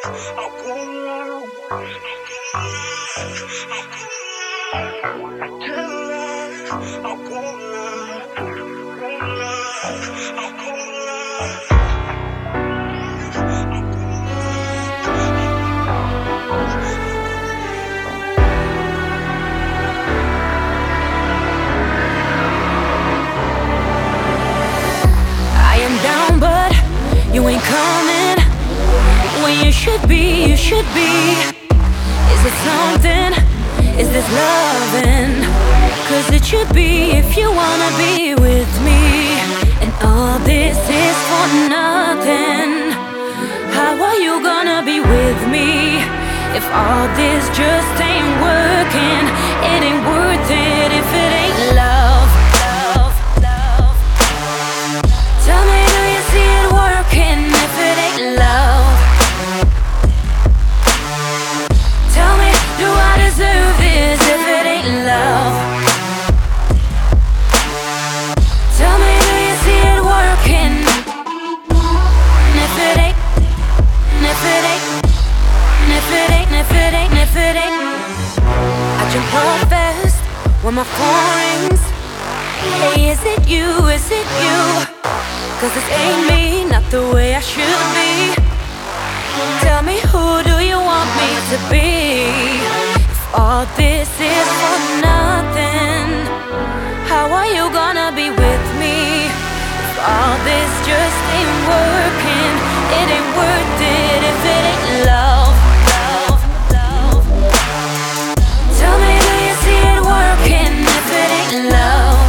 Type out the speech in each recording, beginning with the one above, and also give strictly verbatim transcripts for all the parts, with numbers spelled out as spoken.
You ain't coming when you should be, you should be. Is it something? Is this loving? Cause it should be if you wanna be with me. And all this is for nothing. How are you gonna be with me if all this just ain't working? It ain't worth it if it ain't love. Love, love. Tell me, do you see it working if it ain't love? Tell me, do I deserve this if it ain't love? Tell me, do you see it working if it ain't, if it ain't, if it ain't, if it ain't, if it ain't? I jump off fast when my phone rings. Hey, is it you, is it you? Cause this ain't me, not the way I should be. Tell me, who do you want me to be? If all this is for nothing, how are you gonna be with me? If all this just ain't working, it ain't worth it if it ain't love. Love, love. Tell me, do you see it working if it ain't love?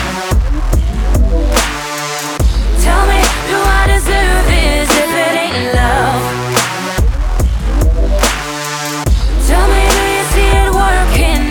Tell me, do I deserve this if it ain't love? Tell me, do you see it working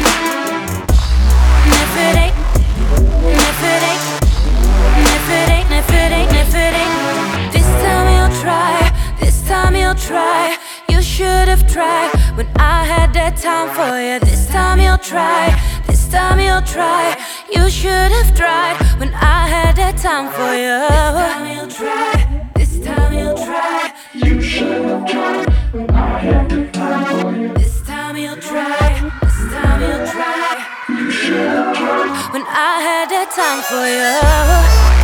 if it ain't, if it ain't, if it ain't, if it ain't, if it ain't? This time you'll try, this time you'll try. You should have tried when I had that time for you. This time you'll try, this time you'll try. You should have tried when I had that time for you. This time you'll try, this time you'll try. You should have tried when I had the time for you. This time you'll try, this time you'll try. You should have tried When I had that time for you.